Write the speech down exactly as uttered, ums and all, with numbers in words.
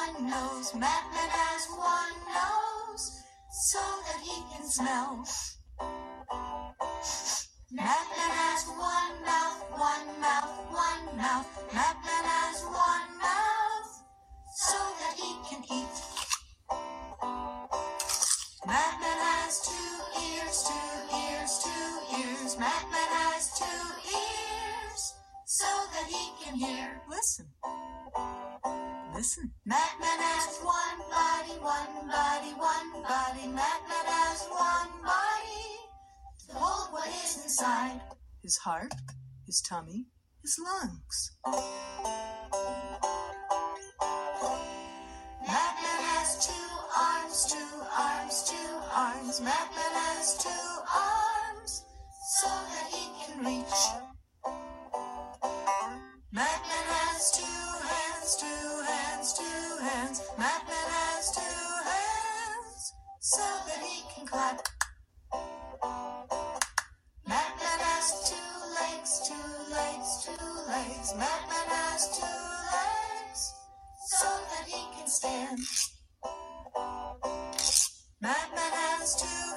one nose. Madman has one nose so that he can smell. Madman has one mouth, one mouth, one mouth. Madman has one mouth so that he can eat. Madman has two ears, two ears, two ears. Madman has two ears so that he can hear. Listen. Listen. Madman has one body, one body, one body. Madman has one body to hold what is inside. His heart, his tummy, his lungs. Madman has two arms, two arms, two arms. Madman has two arms so that he can reach. Madman has two hands, two hands, two hands. Madman has two hands so that he can clap. Madman has two legs, two legs, two legs. Madman has two legs so that he can stand. Madman has two